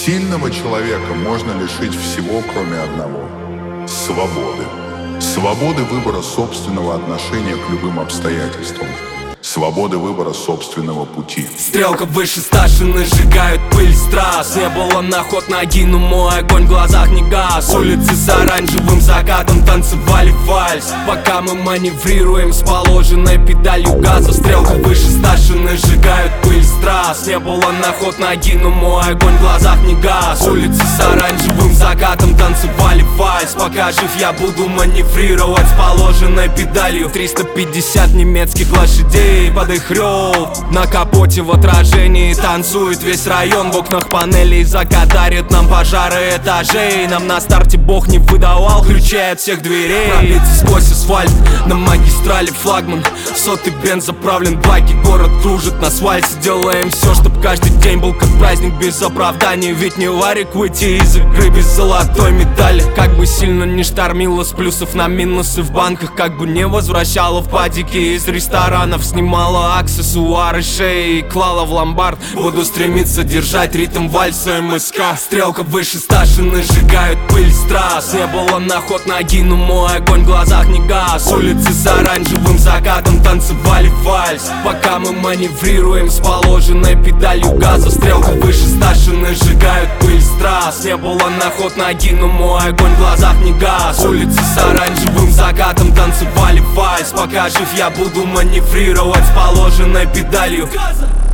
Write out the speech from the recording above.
Сильного человека можно лишить всего, кроме одного – свободы. Свободы выбора собственного отношения к любым обстоятельствам. Свободы выбора собственного пути. Стрелка выше старшины, сжигают пыль с трасс. Не было на ход ноги, но мой огонь в глазах не гас. Улицы с оранжевым закатом танцевали вальс, пока мы маневрируем с положенной педалью газа. Стрелка выше старшины, сжигают пыль с трасс. Не было на ход ноги, но мой огонь в глазах не гас. Улицы с оранжевым закатом танцевали вальс, пока жив я буду маневрировать с положенной педалью. 350 немецких лошадей под их рёв. На капоте в отражении танцует весь район. В окнах панелей закатарит нам пожары этажей. Нам на старте Бог не выдавал ключей от всех дверей. Пробиться сквозь асфальт на магистрали флагман. Сотый бенз заправлен, байки, город кружит на свальсе. Делаем все, чтоб каждый день был как праздник без оправданий. Ведь не варик выйти из игры без золотой медали. Как бы сильно не штормило с плюсов на минусы в банках, как бы не возвращало в падики из ресторанов, снимала аксессуары шеи и клала в ломбард. Буду стремиться держать ритм вальса МСК. Стрелка выше старшины, сжигают пыль с трасс. Не было на ход ноги, но мой огонь в глазах не гас. Улицы с оранжевым закатом танцевали вальс, пока мы маневрируем с положенной педалью газа. Стрелка выше старшины, сжигают пыль с трасс. Не было на ход ноги, но мой огонь в глазах не гас. Улицы с оранжевым закатом танцевали вальс, пока жив я буду маневрировать с положенной педалью газа.